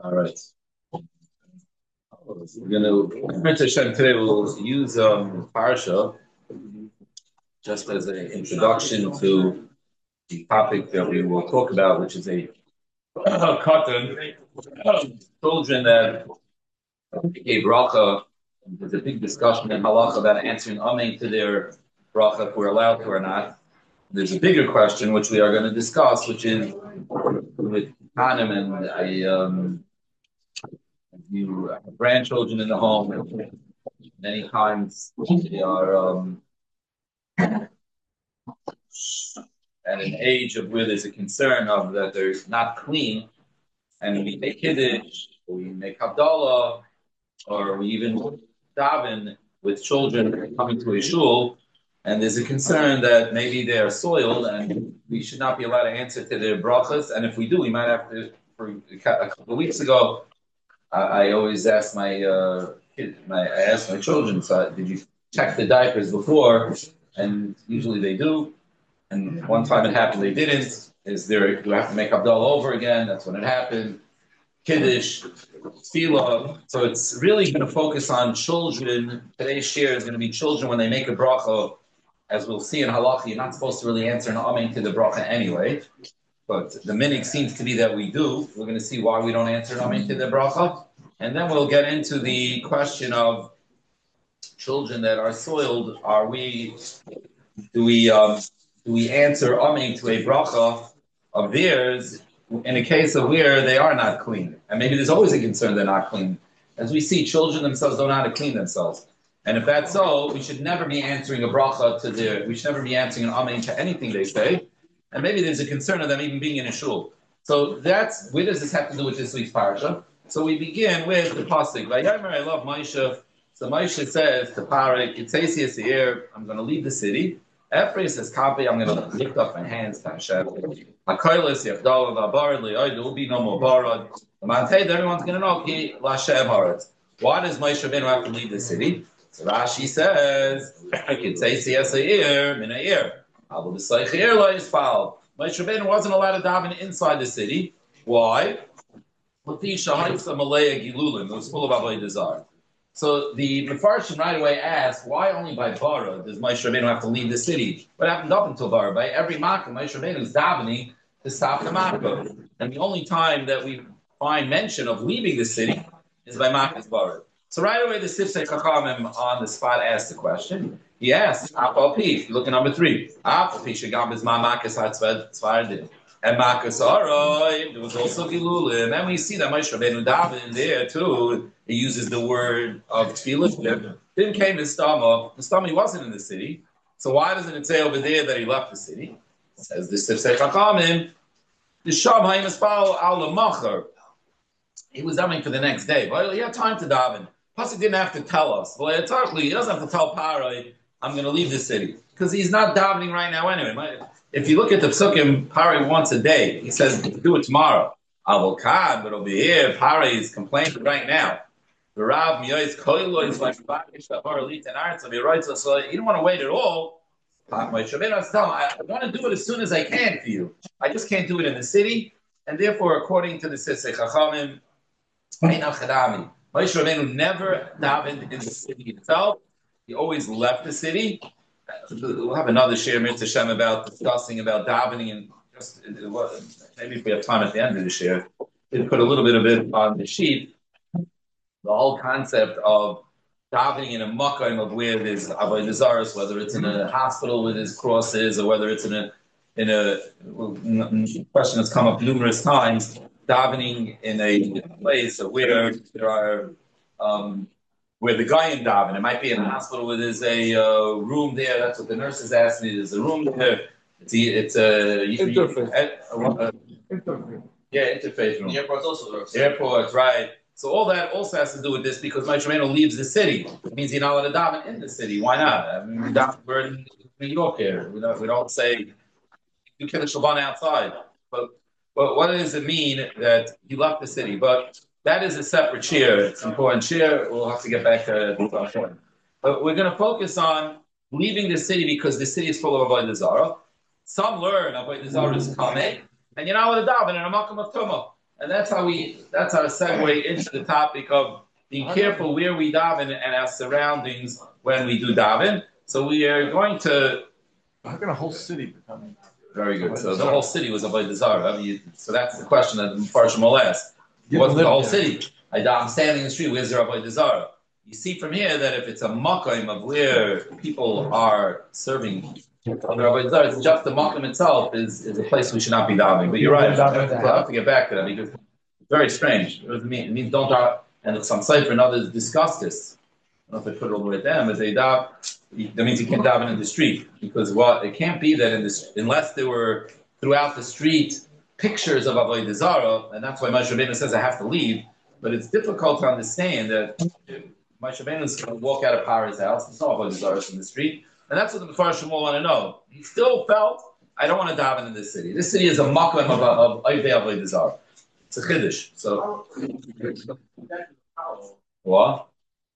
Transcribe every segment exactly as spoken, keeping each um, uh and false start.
All right. We're gonna today we'll use um Parsha just as an introduction to the topic that we will talk about, which is a uh, cotton children that gave bracha. There's a big discussion in halacha about answering amen to their bracha if we're allowed to or not. There's a bigger question which we are going to discuss, which is with Hanem and I um you have grandchildren in the home. Many times they are um, at an age of where there's a concern of that they're not clean, and we make kiddush, or we make havdalah, or we even daven with children coming to a shul, and there's a concern that maybe they are soiled, and we should not be allowed to answer to their brachas, and if we do, we might have to. For a couple of weeks ago, I, I always ask my uh, kid, my I ask my children, so did you check the diapers before? And usually they do. And one time it happened, they didn't. Is there? Do I have to make Abdullah over again? That's when it happened. Kiddush, tefillah. So it's really going to focus on children. Today's share is going to be children when they make a bracha. As we'll see in halacha, you're not supposed to really answer an amen to the bracha anyway. But the minig seems to be that we do. We're going to see why we don't answer an amen to the bracha. And then we'll get into the question of children that are soiled. Are we, do we, um, do we answer amen to a bracha of theirs in a case of where they are not clean? And maybe there's always a concern they're not clean. As we see, children themselves don't know how to clean themselves. And if that's so, we should never be answering a bracha to their, we should never be answering an amen to anything they say. And maybe there's a concern of them even being in a shul. So that's, where does this have to do with this week's parsha? So we begin with the pasuk. Vayomer, I love Moshe. So Moshe says to Parak, Yitzesi Yisir, I'm going to leave the city. Ephraim says, Kapi, I'm going to lift up my hands to Hashem. Hakoilis, Yavdal, Vabar, Le'oy, there will be no more barad. The Mantei, everyone's going to know, Ki Lashem Haaretz. Why does Moshe Rabbeinu have to leave the city? So Rashi says, Yitzesi Yisir, Min Ha'ir. Abu B'Sayich Ha'ir Lo Yisfal. Moshe Rabbeinu wasn't allowed to daven inside the city. Why? It was full of avodah zarah. So the Mefarshim right away asked, why only by Bara does Moshe Rabbeinu have to leave the city? What happened up until Bara? By every Makkah, Moshe Rabbeinu is davening to stop the Makkah. And the only time that we find mention of leaving the city is by Makkah's Bara. So right away, the Sifsei Chachamim on the spot asked the question. He asked, Apal Pi, look at number three. Apal Pi, Shagam is Ma Makkah's Hatzvardim. And Makas Aroi, there was also Gilulim. And we see that Moshe Rabbeinu daven there too. He uses the word of Tefillah. Then came his Stama. The Stama, he wasn't in the city. So why doesn't it say over there that he left the city? It says the Sifsei Chachamim, the Sham Haim Espal al Macher. He was davening for the next day. But he had time to daven. Pasuk didn't have to tell us. Well, he doesn't have to tell Paroi, I'm going to leave the city. Because he's not davening right now anyway. If you look at the Psukim, Pari once a day, he says, do it tomorrow. Avokad, but over here, Pari is complaining right now. The Rav Miyois Koilo is like, so you don't want to wait at all. I want to do it as soon as I can for you. I just can't do it in the city. And therefore, according to the Sifsei Chachamim, Moshe Rabbeinu never davened in the city itself. He always left the city. We'll have another share Mitzvah Shem about discussing about davening and just maybe if we have time at the end of the share, we'll put a little bit of it on the sheet. The whole concept of davening in a makom of where there's avodah zarah, whether it's in a hospital with his crosses or whether it's in a in a question that's come up numerous times. Davening in a place where there are. Um, Where the guy in daven, it might be in a hospital where there's a uh, room there. That's what the nurses asked me. There's a room there. It's a, it's a interface. A, a, a, interface. Yeah, interface room. The airport's also works. Airports, right? So all that also has to do with this because Moshe Rabbeinu leaves the city. It means you're not allowed to daven in the city. Why not? I mean, we're in New York here. We don't, we don't say you can Shabbat outside. But but what does it mean that you left the city? But that is a separate share. It's an important share. We'll have to get back to it. But we're going to focus on leaving the city because the city is full of avodah zarah. Some learn avodah zarah is kameh, and you're not allowed to daven in a makom of tumah. And that's how we, that's our segue into the topic of being careful where we daven and our surroundings when we do daven. So we are going to. How can a whole city become? Very good. So the whole city was Avodah Zarah. I mean, so that's the question that the Mepharshim will ask. What's the whole city? I, I'm standing in the street. Where's the Avodah Zarah? You see from here that if it's a makom of where people are serving Avodah Zarah, it's just the makom itself is, is a place we should not be davening. But you're right. I have, to, I have to get back to that because it's very strange. It means, it means don't daven. And some Sefer and others discuss this. I don't know if I put it all the way down, but they daven. That means you can't daven in the street because what well, it can't be that in this unless there were throughout the street pictures of Avodah Zarah, and that's why Moshe Rabbeinu says I have to leave. But it's difficult to understand that Moshe Rabbeinu is going to walk out of Paro's house. There's no Avodah Zarah in the street, and that's what the Mepharshim will want to know. He still felt I don't want to daven in this city. This city is a makom of of Avodah Zarah. It's a chiddush. So what?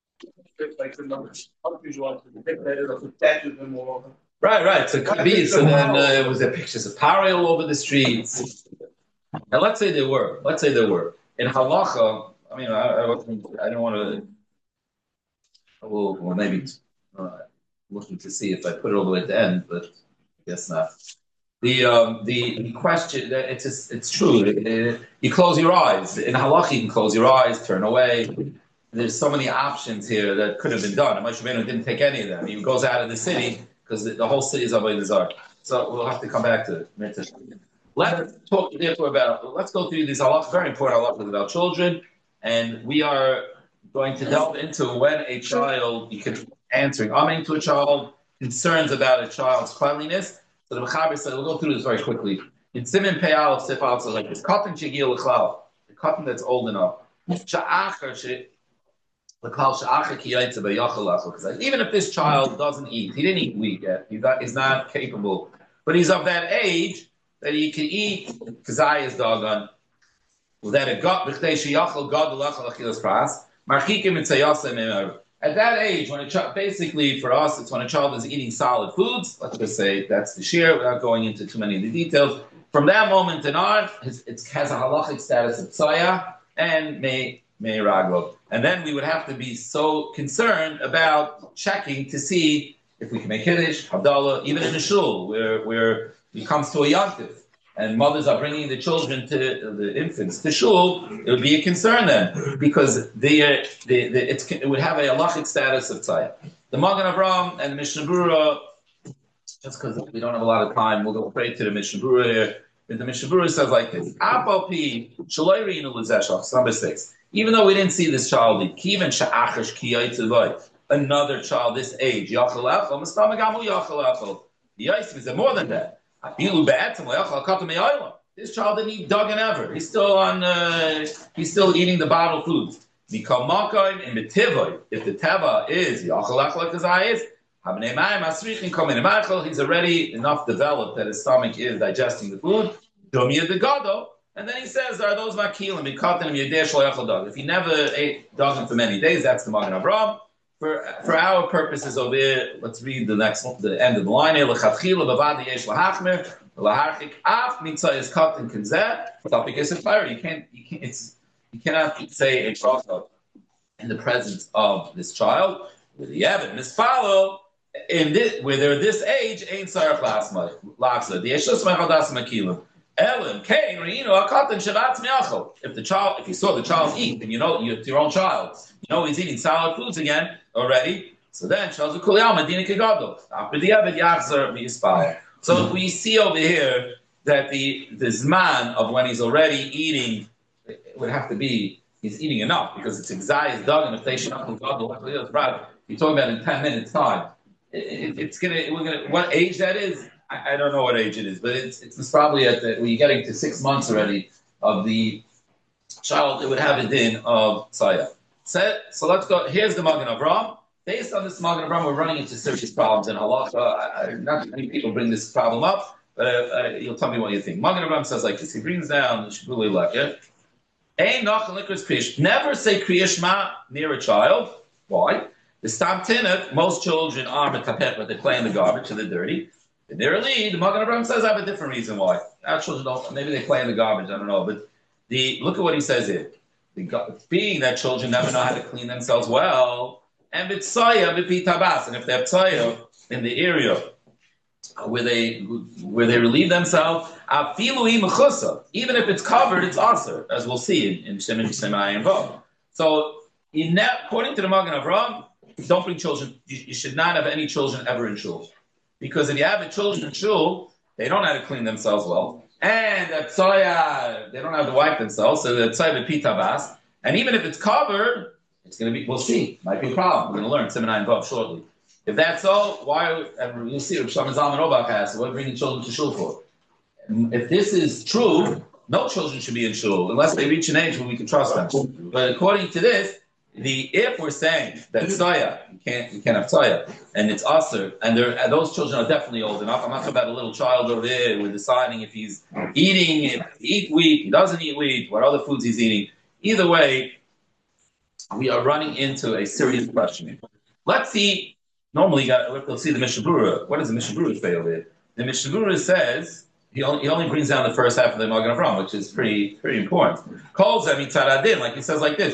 Right, right. So it could be. So then uh, was there pictures of Pari all over the streets? And let's say there were. Let's say there were. In halacha, I mean, I, I, I don't want to. Well, well maybe uh, looking to see if I put it all the way at the end, but I guess not. The um, the, the question it's just, it's true. It, it, you close your eyes in halacha. You can close your eyes, turn away. There's so many options here that could have been done. And Moshe Rabbeinu didn't take any of them. He goes out of the city because the, the whole city is Avodah Zarah. So we'll have to come back to it. Let's talk therefore about. Let's go through these halachas, very important halachas about children, and we are going to delve into when a child you can answering amen to a child, concerns about a child's cleanliness. So the Mechaber said we'll go through this very quickly. In Siman Pei Aleph Sif Aleph says like this: Katan shegil l'chlal, the katan that's old enough. Because even if this child doesn't eat, he didn't eat wheat yet, he's not, he's not capable, but he's of that age that he can eat kazai is dogon. That a got at that age, when a child, basically for us, it's when a child is eating solid foods. Let's just say that's the shear, without going into too many of the details. From that moment in on, it has a halachic status of tzaya and may. And then we would have to be so concerned about checking to see if we can make Kiddush, Havdalah, even in the shul, where, where it comes to a yantiv, and mothers are bringing the children to the infants to shul, it would be a concern then, because the, uh, the, the, it's, it would have a halachic status of tzayah. The Magen Avraham and the Mishnah Berurah, just because we don't have a lot of time, we'll go straight to the Mishnah Berurah here. But the Mishnah Berurah says like this: Apal pi shaloyri inu l'zeshach. Number six. Even though we didn't see this child eat, kiven sha'achash kiyaytzavay, another child this age, yachal echel, mastama yachal echel. Yais is more than that. This child didn't eat duggan ever. He's still on. Uh, he's still eating the bottled foods. If the teva is yachal echel kazai is, he's already enough developed that his stomach is digesting the food. And then he says, are those makilim? If he never ate dogim for many days, that's the Magen Avraham. For for our purposes over here, let's read the next the end of the line here. You can't you can't it's you cannot say a bracha in the presence of this child. With the Yevon, misfollow in this where they're this age, ain't sarach lasma laksa. The yeshus machadas makilim. If the child, if you saw the child eat, and you know it's your own child, you know he's eating solid foods again already. So then, so we see over here that the the zman of when he's already eating would have to be he's eating enough because it's exayis dog and if they should you're talking about in ten minutes time. It, it's gonna we're gonna what age that is. I don't know what age it is, but it's it's probably at the, when you're getting to six months already of the child, it would have a din of tzaya. So, so let's go. Here's the Magen Avraham. Based on this Magen Avraham, we're running into serious problems in halacha. I, I, not many people bring this problem up, but uh, uh, you'll tell me what you think. Magen Avraham says like this. He brings down the Shibuli Lekeh. Ein nachal likras kriyish. Never say kriyishma near a child. Why? The stam tinuk, most children are metapet, but they play in the garbage, so they're dirty. In their lead, the Magen Avraham says I have a different reason why. Our children don't, maybe they play in the garbage, I don't know, but The look at what he says here. The, being that children never know how to clean themselves well, and b'tsoya b'pitabas, and if they have tsoya in the area where they where they relieve themselves, afilu imechusa, even if it's covered, it's aser, as we'll see in in Shimon Shemai and Vav. So, in that, according to the Magen Avraham, don't bring children. You, you should not have any children ever in shul, because if you have a children in shul, they don't know how to clean themselves well, and the tsoya, they don't have to wipe themselves, so the tsoya b'pitabas, and even if it's covered, it's going to be. We'll see. Might be a problem. We're going to learn Shemai and Vav shortly. If that's so, why? And you'll see what Shlomo Zalman Auerbach asks, what are bringing children to shul for? If this is true, no children should be in shul unless they reach an age where we can trust them. But according to this, the if we're saying that tzaya, you can't you can't have tzaya, and it's aser, and, and those children are definitely old enough. I'm not talking about a little child over there. We're deciding if he's eating, if he eat wheat, he doesn't eat wheat, what other foods he's eating. Either way, we are running into a serious question. Let's see. Normally, you got, let's see the Mishnah Berurah. What does the Mishnah Berurah say over here? The Mishnah Berurah says he only, he only brings down the first half of the Magen Avraham, which is pretty pretty important. Calls them mitzaradin, like he says like this.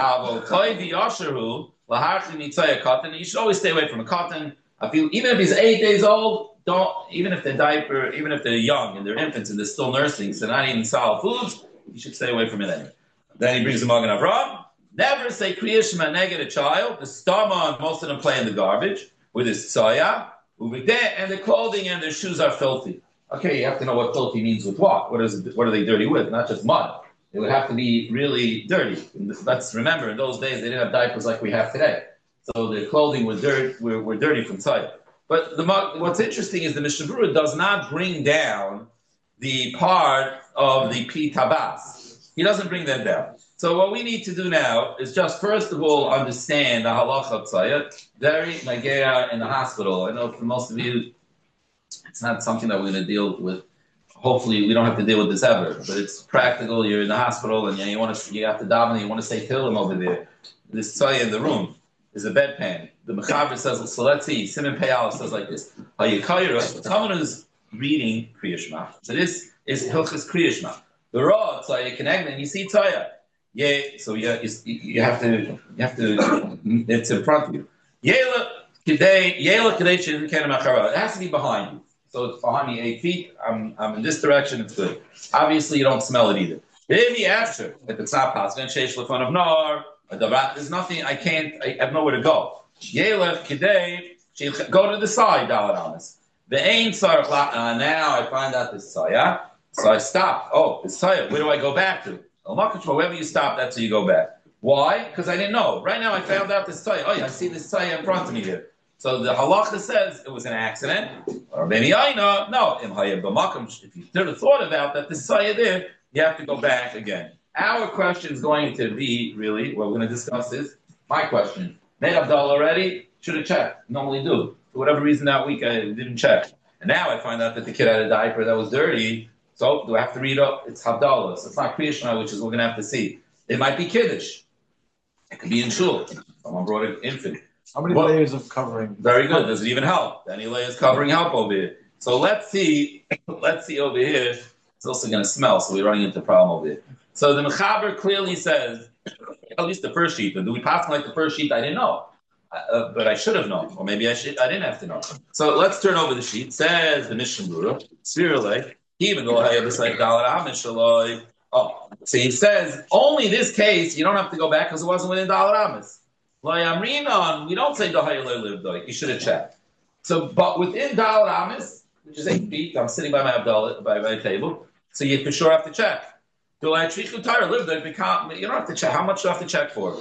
You should always stay away from a cotton. Even if he's eight days old, don't. Even if they're diaper, even if they're young and they're infants and they're still nursing, so not eating solid foods, you should stay away from it anyway. Then he brings the Magen Avraham. Never say Kriya Shema neged a child. The stama, most of them play in the garbage with his tzaya, and the clothing and their shoes are filthy. Okay, you have to know what filthy means with what. What is it, what are they dirty with? Not just mud. It would have to be really dirty. Let's remember, in those days they didn't have diapers like we have today, so the clothing was dirt were, were dirty from inside. But the, what's interesting is the Mishnah Berurah does not bring down the part of the pi tabas. He doesn't bring that down. So what we need to do now is just first of all understand the halacha of tzayat. Very nagea in the hospital. I know for most of you, it's not something that we're going to deal with. Hopefully, we don't have to deal with this ever. But it's practical. You're in the hospital and you want to, you have to daven. You want to say Tehillim over there. This tzayat in the room is a bedpan. The Mechaber says, so let's see. Simon Peyal says like this: Hayikayra, someone who's reading Kriya Shema. So this is Hilchas Kriya Shema. The raw tzayat connected, and you see tzayat. Yeah, so yeah, you, you have to, you have to, it's in front of you. Yela Kidei, Yela Kidei Shin Kenem Achara. It has to be behind you. So it's behind me eight feet. I'm, I'm in this direction. It's good. Obviously, you don't smell it either. Maybe after, if it's not possible, Sheish Lefon of Nar, there's nothing. I can't. I have nowhere to go. Yela Kidei, go to the side. Dalat Amas. The Ein Sarach. Now I find out this Saya. So I stop. Oh, this Saya. Where do I go back to? Wherever you stop, that's where you go back. Why? Because I didn't know. Right now, I found out this tzayah. Oh, yeah, I see this tzayah in front of me here. So the halacha says it was an accident, or maybe I know. No, if you should have thought about that, this tzayah there, you have to go back again. Our question is going to be really what we're going to discuss is my question. Made Abdullah already? Should have checked. Normally do. For whatever reason, that week I didn't check, and now I find out that the kid had a diaper that was dirty. So do I have to read up? It's Havdalah. So it's not Kriya Shema, which is what we're going to have to see. It might be Kiddush. It could be in Shul. Someone brought an infant. How many well, layers of covering? Very good. Does it even help? Any layers covering help over here. So let's see. Let's see over here. It's also going to smell, so we're running into a problem over here. So the Mechaber clearly says, at least the first sheet, but do we pass like the first sheet? I didn't know. Uh, but I should have known. Or maybe I should. I didn't have to know. So let's turn over the sheet. Says the Mishnah Berurah, Svirale. Even though I have this like Dalet Amish Shaloi. Oh, so he says only this case you don't have to go back because it wasn't within Dalet Amish. Loyamrinon, we don't say Dahayaloi lived. You should have checked. So, but within Dalet Amish, which is eight feet, I'm sitting by my Abdullah, by my table. So you for sure have to check. You don't have to check. How much do you have to check for?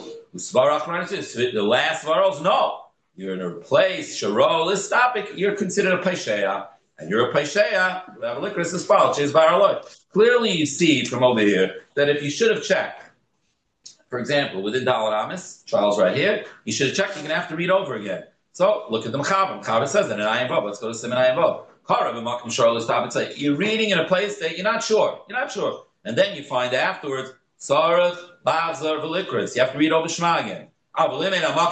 The last varals, no. You're in a place. Sharol, let's stop it. You're considered a Pesheya. And you're a Paisheya, you have a licorice as well. Clearly, you see from over here that if you should have checked, for example, within Dalet Amos, Charles right here, you should have checked, you're going to have to read over again. So, look at the Mechaber. Mechaber says that in Ayin Vav. Let's go to Siman Ayin Vav. You're reading in a place that you're not sure. You're not sure. And then you find afterwards, Sarach, Bavzar, Velikris. You have to read over Shema again. But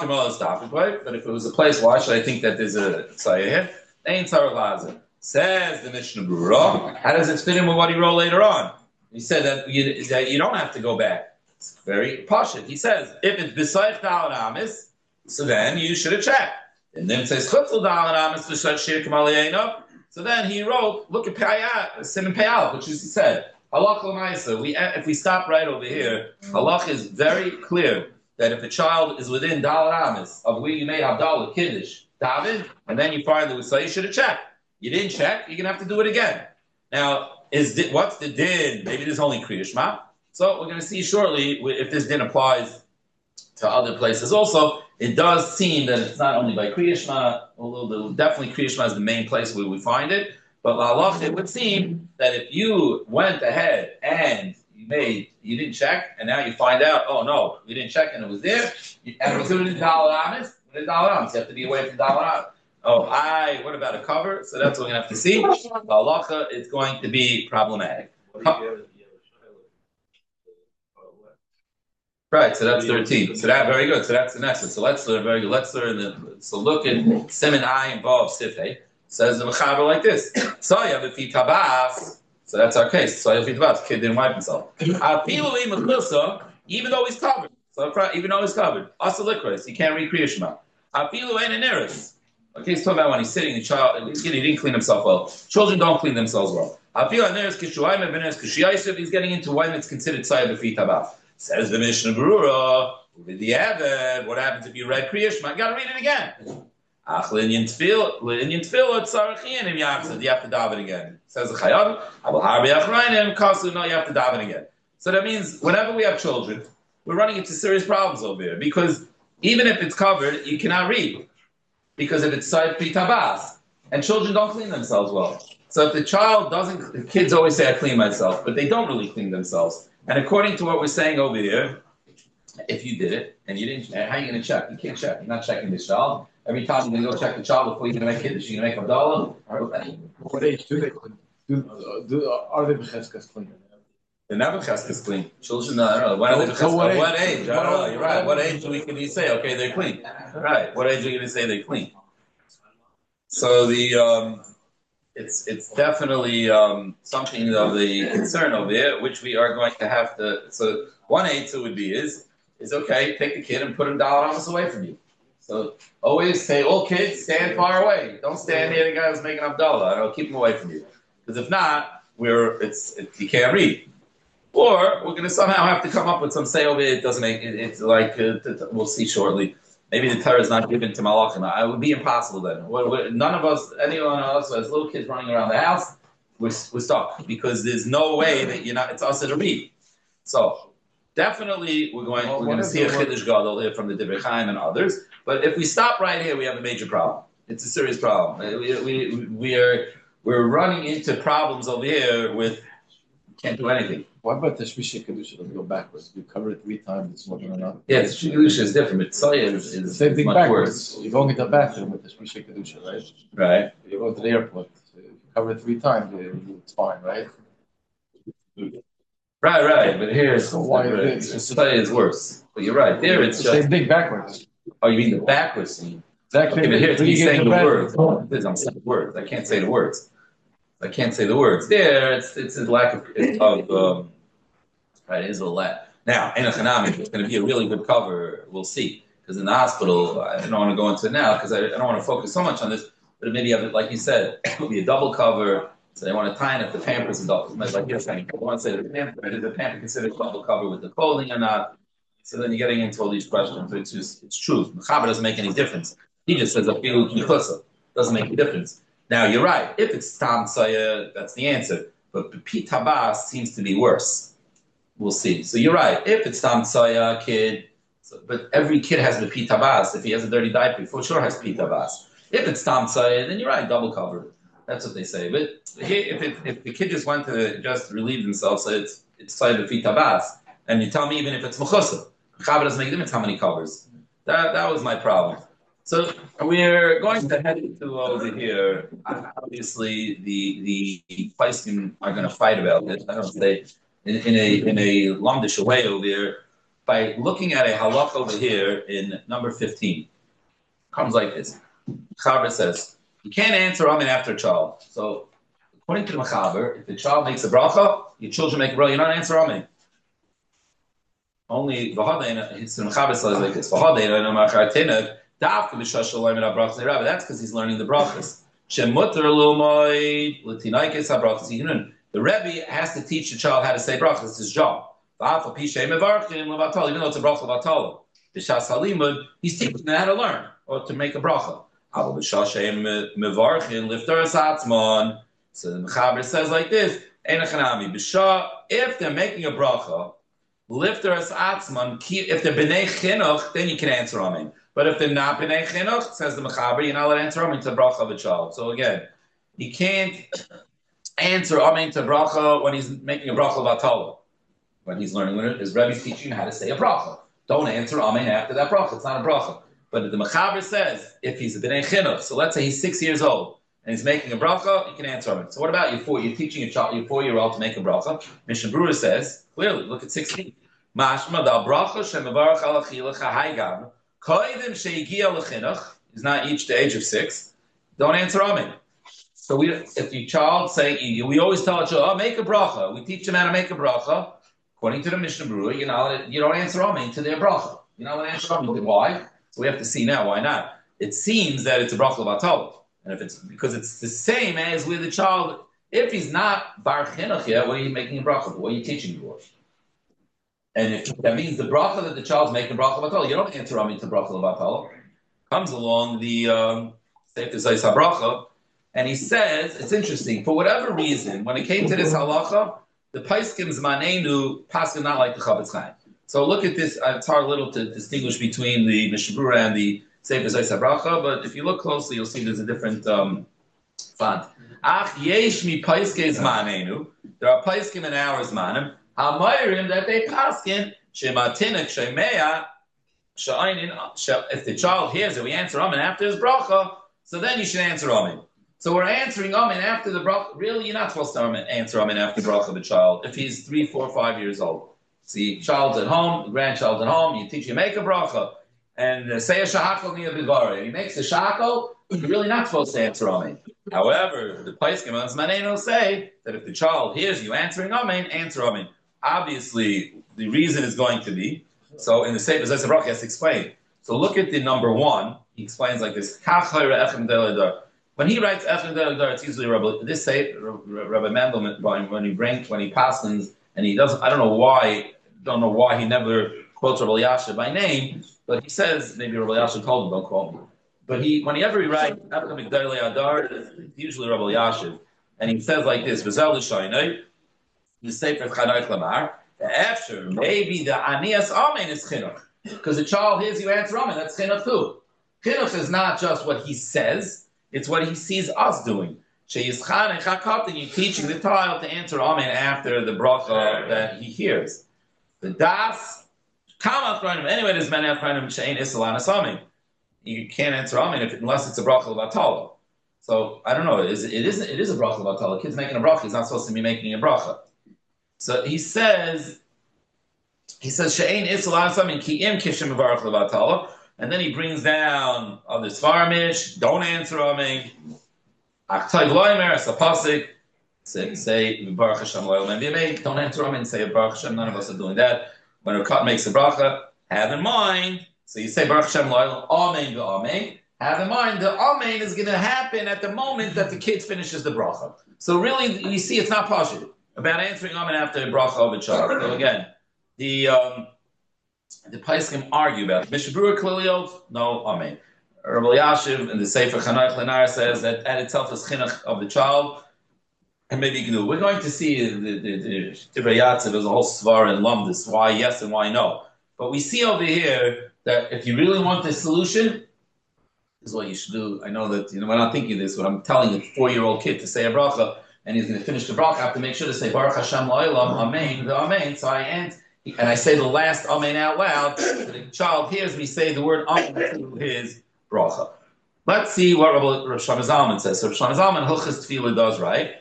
if it was a place, why should I think that there's a Tzayah here? Ain't Sarach Lazar. Says the Mishnah Berurah. How does it fit in with what he wrote later on? He said that you, that you don't have to go back. It's very pashut. He says if it's b'soich dal amis, so then you should have checked. And then it says chutzel dal amis b'soich shir kamaliyeno. So then he wrote, look at Payat, Simon Payal, which is he said, halach l'maisa. We if we stop right over here, halach is very clear that if a child is within dal amis of where you made Abdallah Kiddush, David, and then you find the Usai, you should have checked. You didn't check, you're gonna have to do it again. Now, is the, what's the din? Maybe there's only Kriya Shema. So we're going to see shortly if this din applies to other places. Also, it does seem that it's not only by Kriya Shema, although definitely Kriya Shema is the main place where we find it. But La'alach, it would seem that if you went ahead and you made, you didn't check, and now you find out, oh no, you didn't check and it was there, and it was in Dalar Amis, in Dalar Amis, you have to be away from Dalar Amis. Oh, I, what about a cover? So that's what we're going to have to see. Halacha, it's going to be problematic. Right, so that's thirteen. So that, very good. So that's the next one. So let's learn, very good. Let's learn the, so look at Simon I involved Sifei. Says the Mechaber like this. So you have a feet tabas. So that's our case. So you have feet tabas. Kid didn't wipe himself. Even though he's covered. So even though he's covered. Also likris. He can't read Kriya Shema. Afilu ain't an eris. Okay, he's talking about when he's sitting, the child, he didn't clean himself well. Children don't clean themselves well. He's getting into when it's considered tzayah b'fi tabaf. Says the Mishnah Berurah, what happens if you read Kriya Shema? You got to read it again. You have to daven again. Says the Chayab, no, you have to daven again. So that means whenever we have children, we're running into serious problems over here because even if it's covered, you cannot read. Because if it's Saif Tabas, and children don't clean themselves well. So if the child doesn't, the kids always say, I clean myself, but they don't really clean themselves. And according to what we're saying over here, if you did it, and you didn't, how are you going to check? You can't check. You're not checking this child. Every time you're going to go check the child before you're going to make Kiddush, you're going to make Abdallah. What age do they clean? Do, do, are they B'cheskas clean? They're never Cheskas clean. Children, I don't know. When are they B'cheskas? What, what age? I don't know. You're right. What age do we can we say, okay, they're clean? Right. What age are you going to say they're clean? So the um, it's it's definitely um, something of the concern over here, which we are going to have to. So one answer would be is is okay. Take the kid and put him down almost away from you. So always say, all kids stand far away. Don't stand near the guy who's making Abdallah. I'll keep him away from you. Because if not, we're it's it, you can't read. Or we're going to somehow have to come up with some say over it. It doesn't make it, it's like uh, t- t- we'll see shortly. Maybe the Torah is not given to Malachim. It would be impossible then. We're, we're, none of us, anyone else who has little kids running around the house, we're, we're stuck because there's no way that you're not. It's us to read. So definitely, we're going. Well, we're going to see a Chiddush Gadol here from the Divrei Chaim and others. But if we stop right here, we have a major problem. It's a serious problem. We we we are we're running into problems over here with can't do anything. What about the Shmishik Kedusha? Let me go backwards. You cover it three times. It's more than enough. Yeah, the Shmishik Kedusha is different, but Tzayah is, is same thing much backwards. worse. You're going into the bathroom with the Shmishik Kedusha, right? Right. You go to the airport. So you cover it three times. It's fine, right? Right, right. But here, so why is Tzayah is worse. But you're right. There, it's, it's just same thing backwards. Oh, you mean the backwards scene? Exactly. Okay, but here, he's saying the words. I'm saying the words. I can't say the words. I can't say the words. There, it's it's a lack of, of um, right, it is a lack. Now, in a Hanami, it's going to be a really good cover. We'll see. Because in the hospital, I don't want to go into it now because I, I don't want to focus so much on this. But maybe, like you said, it will be a double cover. So they want to tie in if the Pampers and double. Like you're saying, I want to say the Pamper, is the Pamper considered double cover with the clothing or not? So then you're getting into all these questions, which is it's truth. Mechaber doesn't make any difference. He just says a filu kichusa. Doesn't make a difference. Now you're right. If it's tam tzaya, that's the answer. But pi tabas seems to be worse. We'll see. So you're right. If it's tam tzaya, kid, so, but every kid has the pi tabas. If he has a dirty diaper, for sure has pi tabas. If it's tam tzaya, then you're right. Double covered. That's what they say. But if it, if the kid just went to just relieve themselves, so it's it's tzaya b'fi tabas, and you tell me even if it's mechusa, Mechaber doesn't make a difference how many covers. That that was my problem. So we're going to head into over here. Obviously, the the Paiskim are going to fight about this. I don't say in, in a in a longish way over here by looking at a halach over here in number fifteen. Comes like this. Mechaber says you can't answer amen after a child. So according to the Mechaber, if the child makes a bracha, your children make a bracha, you don't answer amen. Only v'hadein, it's in Mechaber says like this. V'hadein, no machar tinuk, dafka b'shash shalom and abrachas rabbi. That's because he's learning the brachas. Shem mutter l'moid l'tinaikes habrachas yinun. The Rebbe has to teach the child how to say brachas. It's his job. V'afal pishay mevarchim levatal. Even though it's a bracha levatal, b'shas halimud, he's teaching them how to learn or to make a bracha. Aval b'shas mevarchim liftaras atzmon. So the Mechaber says like this: Einachanami b'shah. If they're making a bracha. Liftaras atzman, if they're b'nei chinuch, then you can answer amen. But if they're not b'nei chinuch, says the Mechaber, you're not allowed to answer amen to bracha of a child. So again, you can't answer amen to bracha when he's making a bracha of atala. When he's learning, when his Rebbe's teaching how to say a bracha. Don't answer amen after that bracha. It's not a bracha. But the Mechaber says, if he's a b'nei chinuch, so let's say he's six years old, and he's making a bracha, you can answer amen. So what about you four? You're teaching a child, your four-year-old to make a bracha. Mishnah Berurah says, clearly, look at sixteen. Mashma da bracha shemevarach al achilach haygam koidim sheigia lechinuch is not each the age of six. Don't answer amen. So we, if your child say, we always tell our child, oh, make a bracha. We teach them how to make a bracha. According to the Mishnah Berurah, you know, you don't answer amen to their bracha. You know what answer amen? Why? So we have to see now why not. It seems that it's a bracha batala, and if it's because it's the same as with the child. If he's not bar chinuch yet, what are you making a bracha? What are you teaching him? And if that means the bracha that the child's making bracha batala, you don't answer amen to bracha batala. Comes along the um, Sefer Zayis HaBracha, and he says it's interesting. For whatever reason, when it came to this halacha, the Paiskim's manenu paskin not like the Chavetz Chaim. So look at this. It's hard a little to distinguish between the Mishnah Berurah and the Sefer Zayis HaBracha, but if you look closely, you'll see there's a different um, font. Ach yesh mi Paiskim's manenu. There are Paiskim in our zmanim. Hamayrim that they paskin shematinik shemeya she'ainin. If the child hears it, we answer amen after his bracha. So then you should answer amen. So we're answering amen after the bracha. Really, you're not supposed to answer amen after the bracha of the child if he's three, four, five years old. See, child's at home, the grandchild's at home. You teach you make a bracha and uh, say a shahakol niya b'dvarei. And he makes a shahakol. You're really not supposed to answer amen. However, the Paiskim on Zmanenu say that if the child hears you answering amen, answer amen. Obviously, the reason is going to be, so in the Sefer Zayis HaBracha, he has to explain. So look at the number one. He explains like this. When he writes Echem Deladar, it's usually Rabbi, this say, Rabbi Mendel, when he brings, when he passes, and he doesn't, I don't know why, don't know why he never quotes Rabbi Yasha by name, but he says, maybe Rabbi Yasha told him, don't quote me. But he, whenever he writes Echem Deladar, it's usually Rabbi Yasha. And he says like this, V'zel L'shaynai, the Sefer Chanoich Lamar, after maybe the Anias Amen is Chinuch. Because the child hears you answer Amen, that's Chinuch too. Chinuch is not just what he says, it's what he sees us doing. Sheyischan and Chakot, you're teaching the child to answer Amen after the bracha that he hears. The Das, Kama Chronim, anyway, there's many Chronim, Shein Isalanas Amen. You can't answer Amen if, unless it's a bracha of Atala. So, I don't know, it is, it is, it is a bracha of Atala. A kid's making a bracha, he's not supposed to be making a bracha. So he says, he says, She'ein Isla Asamin Ki Im Kishim Mevarach Levatala, and then he brings down other Svarmish, don't answer Amen. Achtay Loimer, Sapasik, say, say, Mevarach Hashem Loyal Men B'Yamei, don't answer Amen, say Baruch Hashem, none of us are doing that. When a cut makes a bracha, have in mind, so you say Baruch Hashem Loyal, Amen B'Amen, have in mind, the Amen is going to happen at the moment that the kid finishes the bracha. So really, you see, it's not positive. About answering amen after a bracha of a child. So again, the um, the Paiskim argue about it. Mishnah Berurah clearly holds no amen. Rabbi Yashiv in the Sefer Chanoich Lenar says that at itself is chinuch of the child, and maybe you can do it. We're going to see the the the Divrei Yatziv, there's a whole svar in Lumdis, why yes and why no. But we see over here that if you really want the solution, this is what you should do. I know that you know we're not thinking this, but I'm telling a four-year-old kid to say a bracha. And he's going to finish the bracha, I have to make sure to say Baruch Hashem Lo'elam, Amen, the Amen. So I end, and I say the last Amen out loud, so the child hears me say the word Amen to his bracha. Let's see what Rabbi Shlomo Zalman says. So Rabbi Shlomo Zalman, Hilchos Tefillah does right.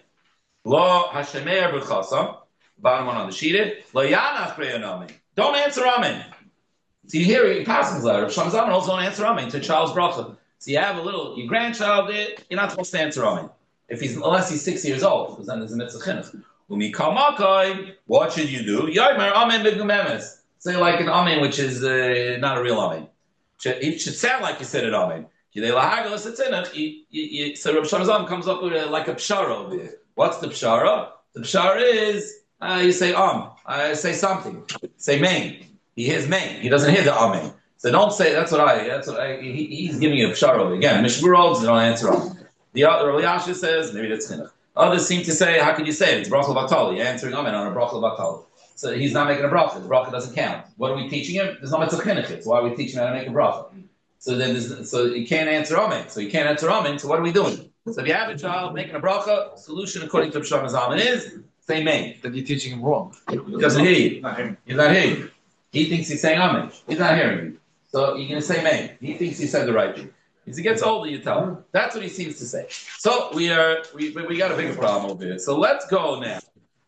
Lo Hashemer B'chasa, bottom one on the sheet, Lo Yanach Re'en Amen. Don't answer Amen. So you hear it, passing letter. Rabbi Shlomo Zalman also don't answer Amen to a child's bracha. So you have a little, your grandchild, you're not supposed to answer Amen. If he's, unless he's six years old, because then there's a mitzvah chinuch. What should you do? Say like an amen, which is uh, not a real amen. It should sound like you said an amen. So Rabbi Shlomo comes up with a, like a pshara over here. What's the pshara? The pshara is uh, you say um, uh, say something, say main. He hears main. He doesn't hear the amen. So don't say that's what I. That's what I. He, he's giving you a pshara over again. Mishmurov, they don't answer on. The other Rabbi Yasha says maybe that's chinuch. Others seem to say, how could you say it? It's bracha batali. You're answering amen on a bracha batali. So he's not making a bracha. The bracha doesn't count. What are we teaching him? There's no mitzvah chinuch. Why are we teaching him how to make a bracha? So then, there's, so you can't answer amen. So you can't answer amen. So what are we doing? So if you have a child making a bracha, solution according to Psham Zaman is say amen. Then you're teaching him wrong. He doesn't hear you. He's not hearing you. He thinks he's saying amen. He's not hearing you. So you're going to say amen. He thinks he said the right thing. As he gets older, you tell him. That's what he seems to say. So we are we we got a bigger problem over here. So let's go now.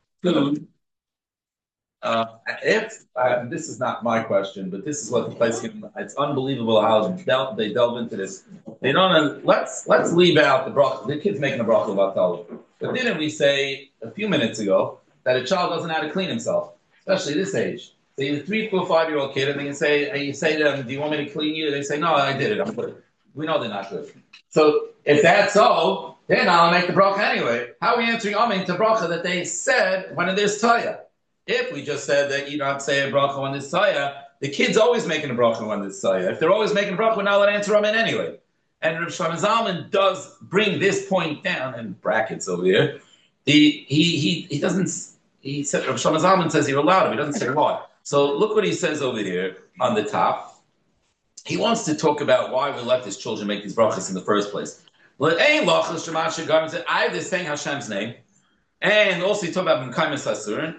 Uh, if uh, this is not my question, but this is what the place. It's unbelievable how del- they delve into this. They don't. Uh, let's let's leave out the bracha. The kid's making a bracha about talib. But didn't we say a few minutes ago that a child doesn't know how to clean himself, especially this age? So you're a three, four, five year old kid, and they can say, and you say to them, "Do you want me to clean you?" They say, "No, I did it. I'm good." We know they're not good. So if that's so, then I'll make the bracha anyway. How are we answering amen to bracha that they said when there's taya? If we just said that you don't say a bracha when there's taya, the kid's always making a bracha when there's taya. If they're always making a bracha, we're not allowed to answer amen anyway. And Rav Shlomo Zalman does bring this point down in brackets over here. The, he he he doesn't. He said Rav Shlomo Zalman says you're allowed him. He doesn't say why. So look what he says over here on the top. He wants to talk about why we let his children make these brachas in the first place. Well, I have this saying Hashem's name, and also he talked about Mekayim Sasurin.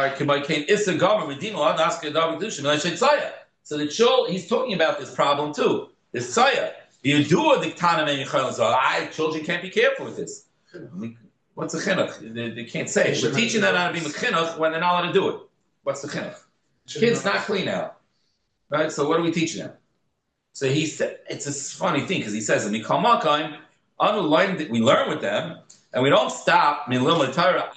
So the children, he's talking about this problem too. This tzaya. You do a diktana and I children can't be careful with this. What's the chinuch? They, they can't say. We're teaching them how to be mechinuch when they're not allowed to do it. What's the chinuch? Kids not clean out, right? So what are we teaching them? So he said, it's a funny thing because he says, we learn with them, and we don't stop because we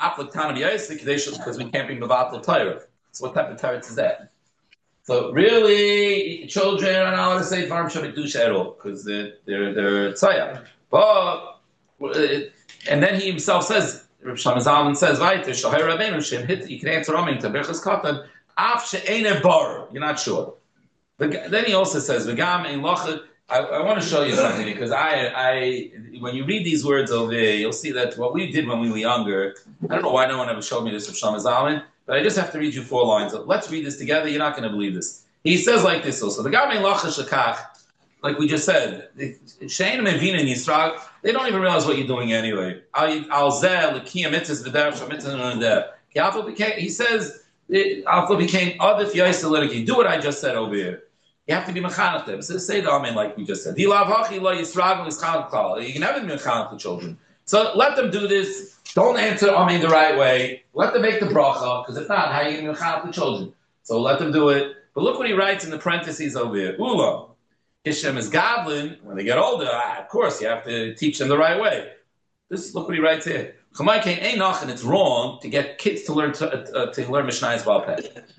can't be mevatel Torah. So what type of Torah is that? So really, children are not allowed to say Dvarim Shabbat at all because they're they're they're tzaya. But and then he himself says, Rav Shlomo Zalman says, "Vayter Shahar Rabbeinu Shem Hit." You can answer Amen to Berchas Katan. Af she'ene bar. You're not sure. But then he also says, "V'gam ein lachet." I, I want to show you something because I, I, when you read these words over there, you'll see that what we did when we were younger. I don't know why no one ever showed me this of Shlomo Zalman, but I just have to read you four lines. Let's read this together. You're not going to believe this. He says like this also. The "V'gam ein lachet shekach," like we just said, she'ein mevin in Yisrael. They don't even realize what you're doing anyway. Al zeh l'kiyam mitzvahs v'derech shemitzvahs v'derech. He says. Alpha became other fiyaisa. Do what I just said over here. You have to be mechanech them. So say the amen like we just said. You can never be mechanech the children. So let them do this. Don't answer amen the right way. Let them make the bracha, because if not, how are you going to mechanech the children? So let them do it. But look what he writes in the parentheses over here. Ula, Hishem is godlin. When they get older, ah, of course you have to teach them the right way. This look what he writes here. And it's wrong to get kids to learn to, uh, to learn Mishnayos Baal Peh.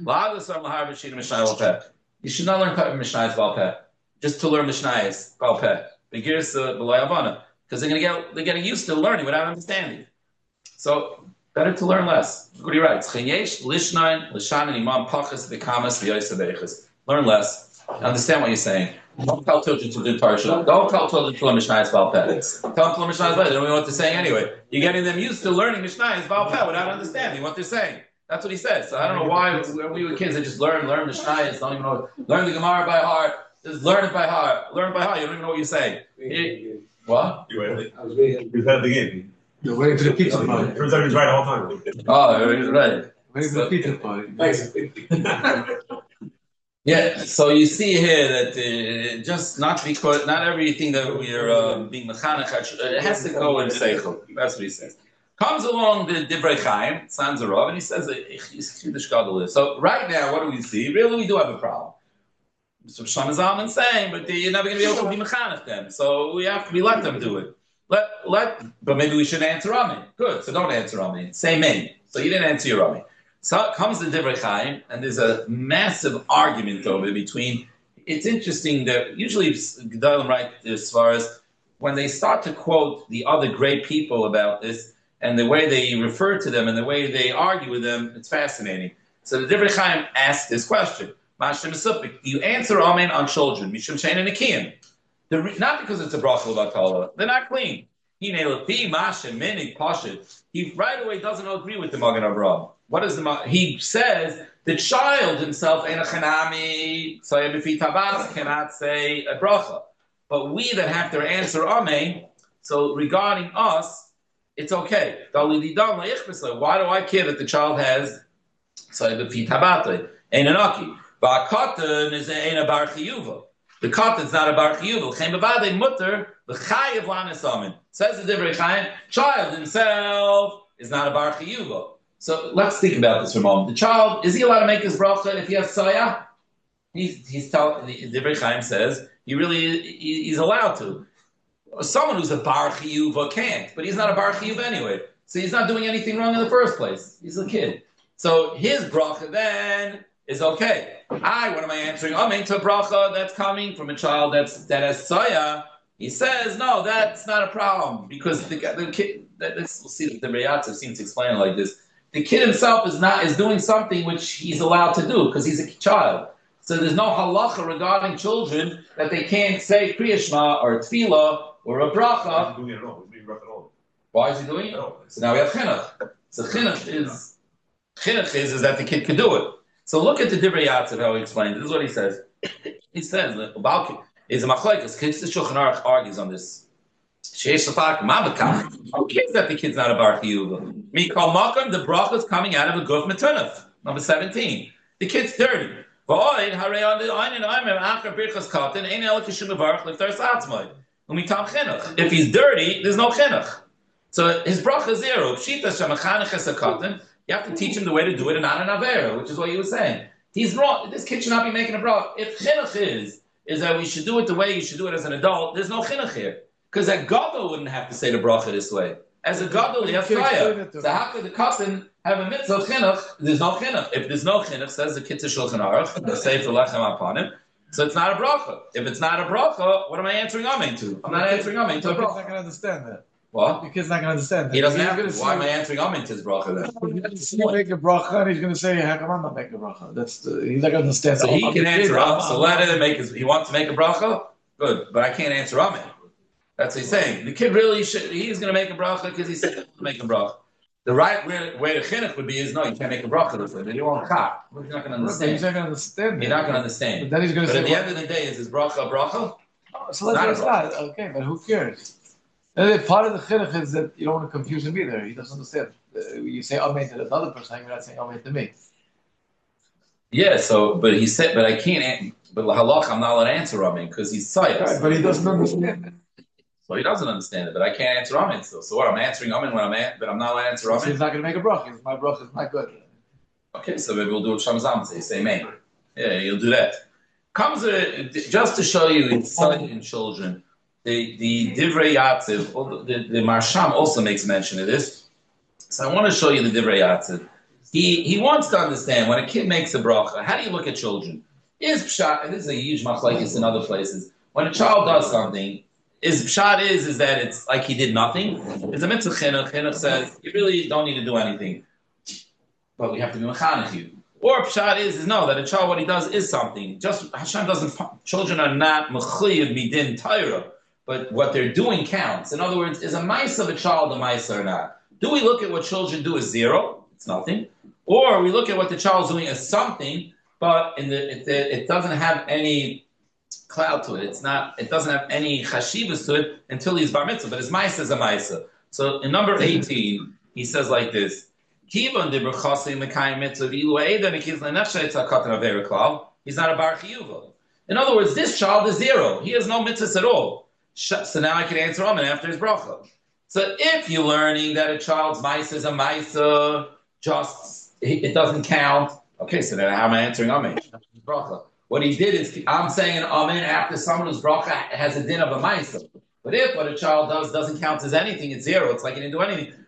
You should not learn Mishnayos Baal Peh just to learn Mishnayos Baal Peh. Because they're going to get they're getting used to learning without understanding. So better to learn less. Look what he writes. Learn less. Understand what you're saying. Don't tell children to do Parsha. Don't tell children to learn Mishnayos Baal Peh. Tell them to learn Mishnayos Baal Peh. They don't know what they're saying anyway. You're getting them used to learning Mishnayos Baal Peh without understanding what they're saying. That's what he says. So I don't know why when we were kids they just learn, learn Mishnayos, don't even know, learn the Gemara by heart. Just learn it by heart. Learn it by heart. You don't even know what you're saying. You, what? You waiting? I was waiting. You've had the game. You're waiting for the pizza party. Turns out he's right all the time. Oh, he's right. Waiting for the pizza party. Thanks. Yeah, so you see here that uh, just not because not everything that we are uh, being mechanech, it has to go in seichel. That's what he says. Comes along the Divrei Chaim, Sanzarov, and he says that. So right now, what do we see? Really, we do have a problem. So Shlomo Zalman saying, but you're never going to be able to be mechanech them. So we have to we let them do it. Let let, but maybe we should answer amen. Good. So don't answer amen. Say amen. So you didn't answer your Amen. So comes the Divrei Chaim, and there's a massive argument over between. It's interesting that usually Gedalim write as far as when they start to quote the other great people about this, and the way they refer to them and the way they argue with them, it's fascinating. So the Divrei Chaim asked this question: Mashem Esupik, do you answer Amen on children? Mishum Shein and Akiyim. Not because it's a bracha l'batala, they're not clean. He Mashem Minig Pashit. He right away doesn't agree with the Magen Avraham. What is the he says? The child himself, Enochanami, Sayabifi Tabas, cannot say a bracha. But we that have to answer Amen, so regarding us, it's okay. Why do I care that the child has Sayabifi Tabate? Enanaki. Ba'akatan is an Bar Chiyuva. The katan is not a Bar Chiyuva. Chem b'vadei mutter, l'chayev lanes Amen. Says the Divrei Chaim, child himself is not a Bar Chiyuva. So let's think about this for a moment. The child, is he allowed to make his bracha if he has saya? He's, he's telling, the Divrei Chaim says, he really, he, he's allowed to. Someone who's a bar chiyuva can't, but he's not a bar chiyuva anyway. So he's not doing anything wrong in the first place. He's a kid. So his bracha then is okay. I, what am I answering? Amen to a bracha that's coming from a child that's, that has saya. He says, no, that's not a problem because the, the kid, this, we'll see that the Rayatz seems to explain it like this. The kid himself is not is doing something which he's allowed to do because he's a child. So there's no halacha regarding children that they can't say Kriya Shema or Tefillah or a bracha. Doing it at all. He's being rough at all. Why is he doing it? No. So now we have chinuch. So chinuch is chinuch is, is that the kid can do it. So look at the Divrei Yatzav how he explains. This is what he says. He says Balki is a machlekes. Kids the Shulchan Aruch argues on this. Sheish Safak Mamakach. Who cares that the kid's not a bar chiyuva? Mikol Makam, the bracha is coming out of a guf metunaf. Number seventeen. The kid's dirty. V'oid harei on the einin oimer achar birchas katan ein el kishum mevarach liftar satzmai. Umitam chinuch. If he's dirty, there's no chinuch. So his bracha is zero. Pshita shemachanech es a katan. You have to teach him the way to do it and not an avera, which is what he was saying. He's wrong. This kid should not be making a bracha. If chinuch is is that we should do it the way you should do it as an adult, there's no chinuch here. Because a gadol wouldn't have to say the bracha this way. As a gadol, you have fire. So how could the cousin have a mitzvah chinuch? There's no chinuch. If there's no chinuch, says the Kitzur Shulchan Aruch, the Sefer Lechem upon him. So it's not a bracha. If it's not a bracha, what am I answering amen to? I'm not answering amen to a bracha. The kid's not going to understand that. What? The kid's not going to understand that. He doesn't have to. Why am I answering amen to his bracha then? He's going to make a bracha and he's going to say, how come I'm not making a bracha? That's the, he's not going to understand. So he I'm can answer up. So let him make his, he wants to make a bracha? Good. But I can't answer amen. That's what he's saying. The kid really should, he's going to make a bracha because he said to make a bracha. The right way, way to chinuch would be is no, you can't make a bracha this way. Then you won't chap. He's not going to understand. He's not going to understand. You're not going to understand. But then he's going to but say, at the end of the day, is his bracha a bracha? Oh, so let's say it's not. Okay, but who cares? And then part of the chinuch is that you don't want to confuse him either. He doesn't understand. Uh, you say amen to another person, you're not saying amen to me. Yeah, so, but he said, but I can't, but halach, I'm not allowed to answer amen because he's tzayas. Right, but he doesn't understand it. So he doesn't understand it, but I can't answer amen still. So what? I'm answering amen when I'm at, but I'm not allowed to answer So amen. he's not going to make a bracha. My bracha is not good. Okay, so maybe we'll do it Shamzam. Say, say amen. Yeah, you'll do that. Comes a, just to show you insight in children. The the Divrei Yatziv, the, the Marsham also makes mention of this. So I want to show you the Divrei Yatziv. He he wants to understand when a kid makes a bracha. How do you look at children? Is pshat, and this is a huge machlekes in other places. When a child does something. Is pshat is is that it's like he did nothing. It's a mitzvah chinuch. Chinuch says you really don't need to do anything, but we have to be mechanech you. Or pshat is is no that a child what he does is something. Just Hashem doesn't. Children are not mechuyev midin Torah, but what they're doing counts. In other words, is a mice of a child a mice or not? Do we look at what children do as zero? It's nothing. Or we look at what the child's doing as something, but in the it, it doesn't have any cloud to it. It's not. It doesn't have any chashivas to it until he's bar mitzvah. But his ma'isa is a ma'isa. So in number eighteen, he says like this: Kivan de berchasei mekayim mitzvah ilu eidan ikiz lenefshay tzakatan avera klal. He's not a bar chiyuva. In other words, this child is zero. He has no mitzvahs at all. So now I can answer amen after his bracha. So if you're learning that a child's ma'isa is a ma'isa, just it doesn't count. Okay, so then how am I answering amen after his bracha? What he did is, I'm saying amen after someone whose bracha has a din of a ma'isa. But if what a child does doesn't count as anything, it's zero. It's like he didn't do anything.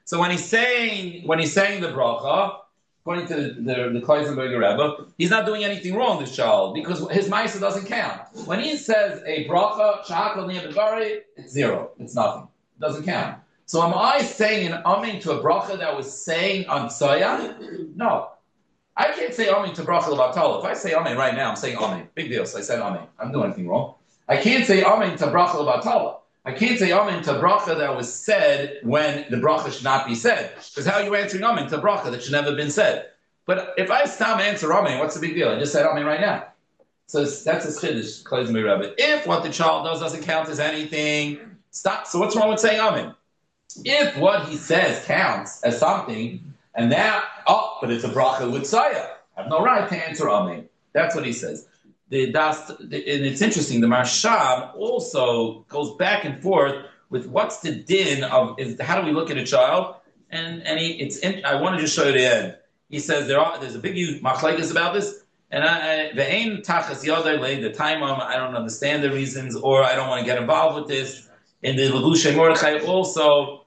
So when he's saying when he's saying the bracha, according to the the, the Kleisenberger Rebbe, he's not doing anything wrong, this child, because his ma'isa doesn't count. When he says a bracha, shahakal niyabari, it's zero. It's nothing. It doesn't count. So am I saying an amen to a bracha that was saying on Tzayah? No. I can't say amen to bracha l'batala. If I say amen right now, I'm saying amen. Big deal. So I said amen. I'm doing anything wrong. I can't say amen to bracha l'batala. I can't say amen to bracha that was said when the bracha should not be said. Because how are you answering amen to bracha that should never have been said? But if I stop answer amen, what's the big deal? I just said amen right now. So that's a chiddush, Klezmer Rebbe. If what the child does doesn't count as anything, stop. So what's wrong with saying amen? If what he says counts as something, and now, oh, but it's a bracha with saya, I have no right to answer amen. That's what he says. The, that's, the, and it's interesting, the Marsham also goes back and forth with what's the din of, is, how do we look at a child? And and he, it's in, I want to just show you the end. He says there are, there's a big machlekes about this, and I, the aim tachas yodai lay the time I don't understand the reasons, or I don't want to get involved with this. In the Levushay Mordechai also,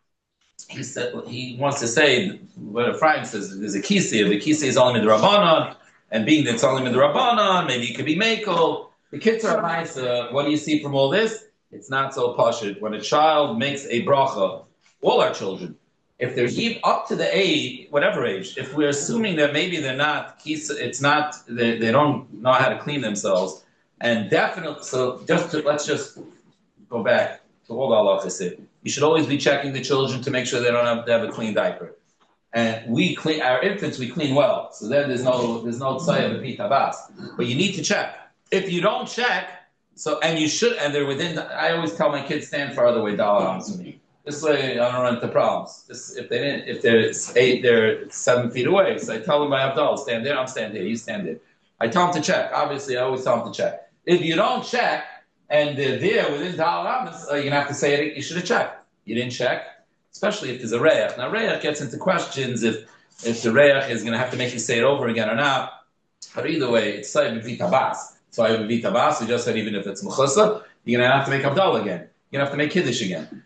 he said he wants to say what Ephraim says. There's a kisei. The kisei is only midrabanan, and being that it's only midrabanan, maybe it could be mekel. The kids are nice. Uh, what do you see from all this? It's not so pashut. When a child makes a bracha, all our children, if they're up to the age, whatever age, if we're assuming that maybe they're not kisei, it's not they, they don't know how to clean themselves, and definitely. So just to, let's just go back to all the halachas. You should always be checking the children to make sure they don't have to have a clean diaper. And we clean our infants. We clean well, so then there's no there's no tzayah of pitabas. But you need to check. If you don't check, so and you should, and they're within. The, I always tell my kids stand farther away. Down from me. This way I don't run into problems. This, if they didn't, if they're eight, they're seven feet away. So I tell them by Abdul, stand there. I'm standing there. You stand there. I tell them to check. Obviously, I always tell them to check. If you don't check, and they're there within Dal Amas, uh, you're going to have to say it, you should have checked. You didn't check, especially if there's a Reach. Now, Reach gets into questions if if the Reach is going to have to make you say it over again or not. But either way, it's Sayyid B'Vita Bas. So I B'Vita Bas, we just said even if it's Mechusa, you're going to have to make Abdullah again. You're going to have to make Kiddush again.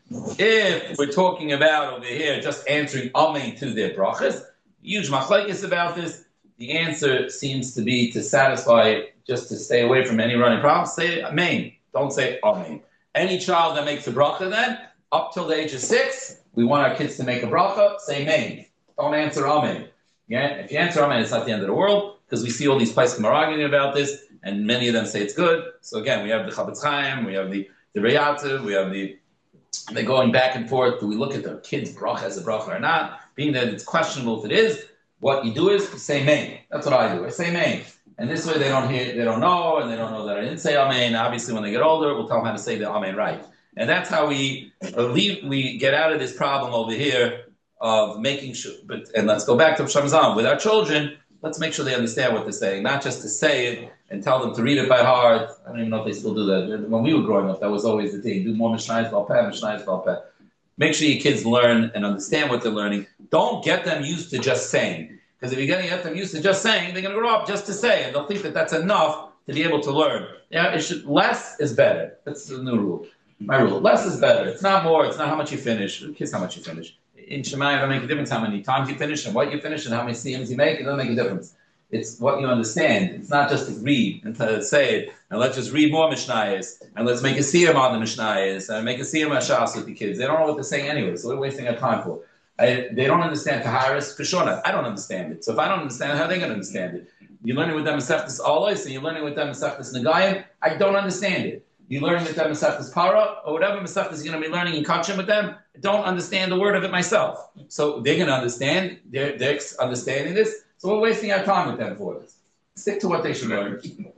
If we're talking about over here just answering Amen to their brachas, huge machlekes about this, the answer seems to be to satisfy, just to stay away from any running problems, say Amen. Don't say amen. Any child that makes a bracha then, up till the age of six, we want our kids to make a bracha, say amen. Don't answer amen. Yeah? If you answer amen, it's not the end of the world, because we see all these Paiskim are arguing about this, and many of them say it's good. So again, we have the Chavetz Chaim, we have the, the Reyativ, we have the, they're going back and forth. Do we look at the kid's bracha as a bracha or not? Being that it's questionable if it is, what you do is say amen. That's what I do. I say amen. And this way they don't hear, they don't know, and they don't know that I didn't say amen. Obviously, when they get older, we'll tell them how to say the amen right. And that's how we leave, we get out of this problem over here of making sure, but, and let's go back to Shamzam. With our children, let's make sure they understand what they're saying, not just to say it and tell them to read it by heart. I don't even know if they still do that. When we were growing up, that was always the thing. Do more Mishnayos Bal Peh, Mishnayos Bal Peh. Make sure your kids learn and understand what they're learning. Don't get them used to just saying. Because if you're going to get them used to just saying, they're going to grow up just to say, and they'll think that that's enough to be able to learn. Yeah, it should, less is better. That's the new rule. My rule. Less is better. It's not more. It's not how much you finish. Who cares how much you finish? In Shemayim, it doesn't make a difference how many times you finish and what you finish and how many siyums you make. It doesn't make a difference. It's what you understand. It's not just to read and to say it, and let's just read more Mishnayos, and let's make a siyum on the Mishnayos, and make a siyum Hashas with the kids. They don't know what they're saying anyway, so we're wasting our time for. I, they don't understand Taharis Kishona. I don't understand it. So if I don't understand it, how are they going to understand it? You're learning with them Masechtas Olos, and you're learning with them Masechtas Nagayim. I don't understand it. You're learning with them Masechtas Para, or whatever Masechtas you're going to be learning in Kachim with them. I don't understand the word of it myself. So they're going to understand. They're, they're understanding this. So we're wasting our time with them for this. Stick to what they should learn.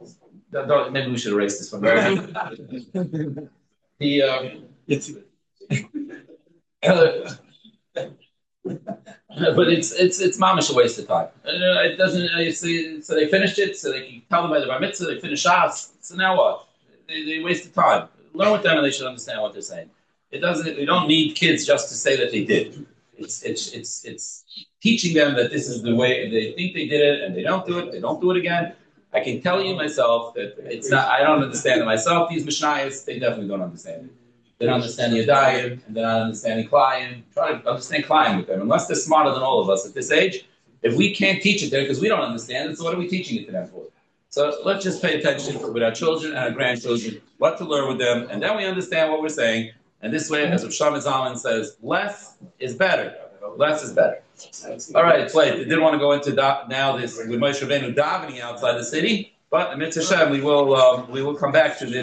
Maybe we should erase this from there. the um, it's. But it's it's it's mamish a waste of time. Uh, it doesn't. Uh, see, so they finished it. So they can tell them by the bar mitzvah. They finish Shas. So now what? They, they wasted time. Learn with them, and they should understand what they're saying. It doesn't. We don't need kids just to say that they did. It's it's it's it's teaching them that this is the way they think they did it, and they don't do it. They don't do it again. I can tell you myself that it's not. I don't understand it myself. These mishnayos, they definitely don't understand it. they're not understanding Yadayim, and they're not understanding Klayim. Try to understand Klayim with them. Unless they're smarter than all of us at this age, if we can't teach it there because we don't understand it, so what are we teaching it to them for? So let's just pay attention with our children and our grandchildren, what to learn with them, and then we understand what we're saying. And this way, as Rav Shlomo Zalman says, less is better. Less is better. All right, it's late. I didn't want to go into da- now this with Moshe Rabbeinu davening outside the city, but in Mitzvah Hashem, we will um, we will come back to this.